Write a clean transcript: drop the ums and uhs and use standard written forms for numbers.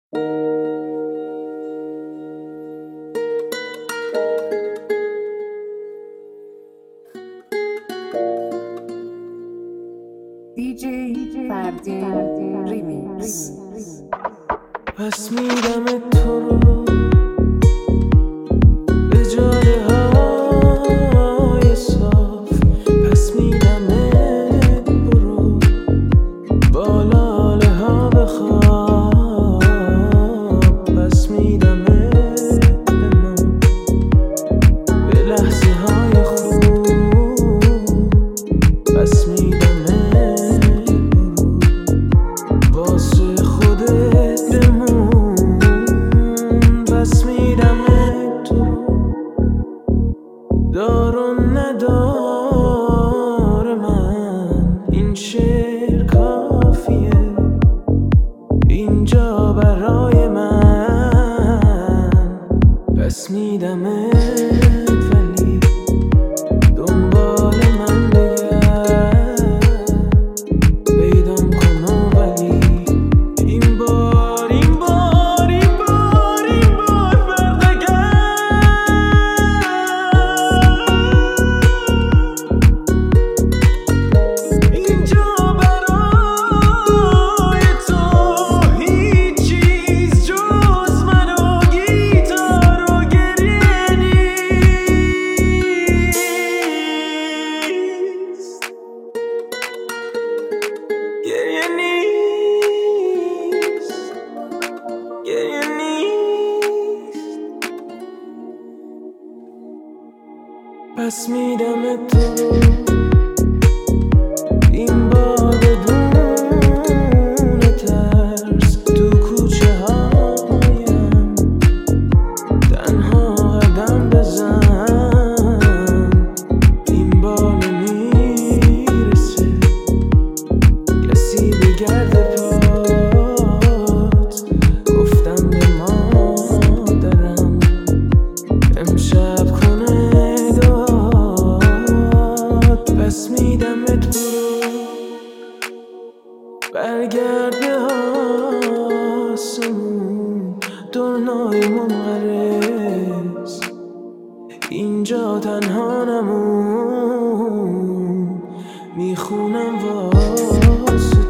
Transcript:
DJ فردی ریمیکس. پس میدم تو رو به جاده های صاف، پس میدم برو با لاله ها بخواب، پس میدم به ما به لحظه های خوب، پس میدم واسه خودت بمون، پس میدم تو دار و ندار من، این شعر کافیه اینجا برای من، پس میدمت ولی دنبال من بگرد، پیدام کن ولی این بار برنگرد، اینجا برای تو هیچ چیز جز من و گیتار و گریه نیست، گریه نیست، گریه نیست، پس میدم تو این بار بدون ترس تو کوچه هایم تنها قدم بزن، این بار نمیرسه کسی به گرد پات، گفتم به مادرم امشب خونه داد، پس میدمت برو برگرد به آسمون، دنیای منقرض اینجا تنها نمون، میخونم واسه